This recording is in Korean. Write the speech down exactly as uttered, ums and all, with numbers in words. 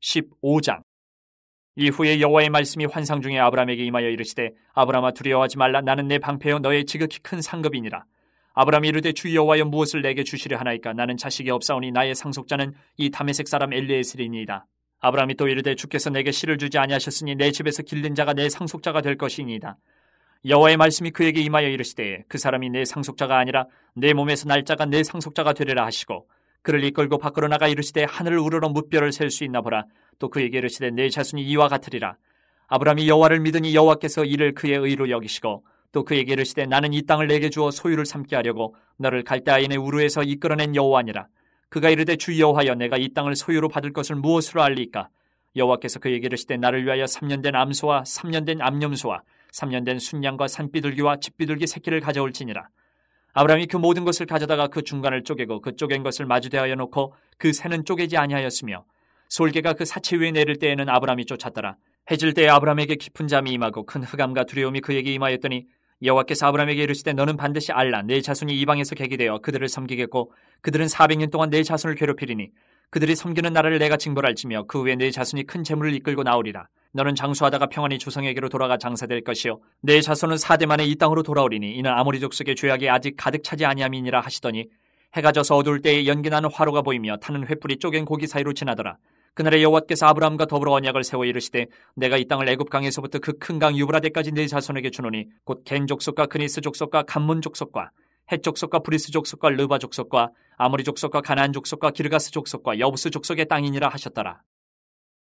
십오 장. 이후에 여호와의 말씀이 환상 중에 아브라함에게 임하여 이르시되 아브라함아 두려워하지 말라. 나는 내 방패여 너의 지극히 큰 상급이니라. 아브라함이 이르되 주 여호와여 무엇을 내게 주시려 하나이까. 나는 자식이 없사오니 나의 상속자는 이 다메섹 사람 엘리에셀이니이다. 아브라함이 또 이르되 주께서 내게 씨를 주지 아니하셨으니 내 집에서 길른 자가 내 상속자가 될 것이니이다. 여호와의 말씀이 그에게 임하여 이르시되 그 사람이 내 상속자가 아니라 내 몸에서 날 자가 내 상속자가 되리라 하시고 그를 이끌고 밖으로 나가 이르시되 하늘을 우러러 무뼈를 셀 수 있나 보라. 또 그에게 이르시되 내 자손이 이와 같으리라. 아브라함이 여호와를 믿으니 여호와께서 이를 그의 의로 여기시고 또 그에게 이르시되 나는 이 땅을 내게 주어 소유를 삼게 하려고 너를 갈대아인의 우르에서 이끌어낸 여호와니라. 그가 이르되 주 여호와여 내가 이 땅을 소유로 받을 것을 무엇으로 알리까. 여호와께서 그에게 이르시되 나를 위하여 삼 년 된 암소와 삼 년 된 암염소와 삼 년 된 순양과 산비둘기와 집비둘기 새끼를 가져올지니라. 아브라함이 그 모든 것을 가져다가 그 중간을 쪼개고 그 쪼갠 것을 마주 대하여 놓고 그 새는 쪼개지 아니하였으며 솔개가 그 사체 위에 내릴 때에는 아브라함이 쫓았더라. 해질 때에 아브라함에게 깊은 잠이 임하고 큰 흑암과 두려움이 그에게 임하였더니 여호와께서 아브라함에게 이르시되 너는 반드시 알라. 내 자손이 이방에서 객이 되어 그들을 섬기겠고 그들은 사백 년 동안 내 자손을 괴롭히리니 그들이 섬기는 나라를 내가 징벌할지며 그 후에 내 자손이 큰 재물을 이끌고 나오리라. 너는 장수하다가 평안히 조상에게로 돌아가 장사될 것이요 내 자손은 사대 만에 이 땅으로 돌아오리니 이는 아모리 족속의 죄악이 아직 가득 차지 아니함이니라 하시더니 해가 져서 어두울 때에 연기나는 화로가 보이며 타는 횃불이 쪼갠 고기 사이로 지나더라. 그날에 여호와께서 아브라함과 더불어 언약을 세워 이르시되 내가 이 땅을 애굽 강에서부터 그 큰 강 유브라데까지 내 자손에게 주노니 곧 겐 족속과 그니스 족속과 감문 족속과 헷 족속과 브리스 족속과 르바 족속과 아모리 족속과 가나안 족속과 기르가스 족속과 여부스 족속의 땅이니라 하셨더라.